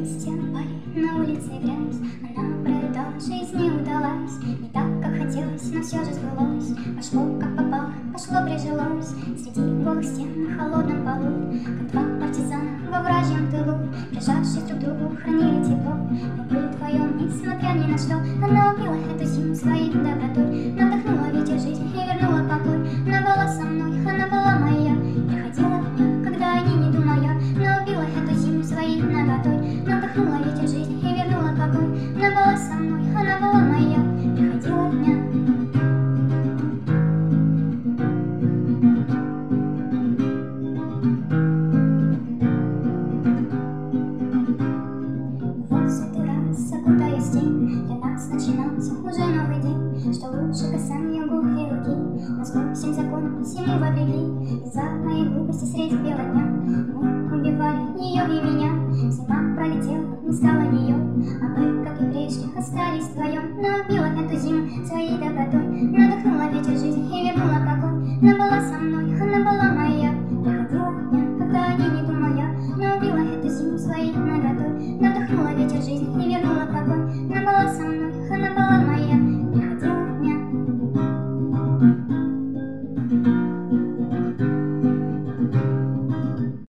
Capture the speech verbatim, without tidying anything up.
Листья пали, на улице грязь, а нам про это жизнь не удалась. Не так, как хотелось, но все же сбылось. Пошло, как попало, пошло, прижилось. Среди голых стен на холодном полу, как два партизана во вражьем тылу, прижавшись друг к другу, хранили тепло. Мы были вдвоем, несмотря ни на что. Она убила эту зиму своей добротой, но вдохнула ветер жизни и вернула покой. Она была со мной, она была моя. Приходила дня, когда они не думая, но убила эту зиму своей наготой. Но вдохнула ветер жизни и вернула покой. Она была со мной, она была моя. Приходила дня. Вот сотый раз, окутаясь тень, для нас начинался уже новый день. Что лучше касания губ и руки, мозгом всем законам всему вопреки. Из-за моей глупости средь бела дня мы убивали ее и меня. Зима пролетела, не стало ее, а мы, как и прежде, остались вдвоем. Но убила эту зиму своей добротой,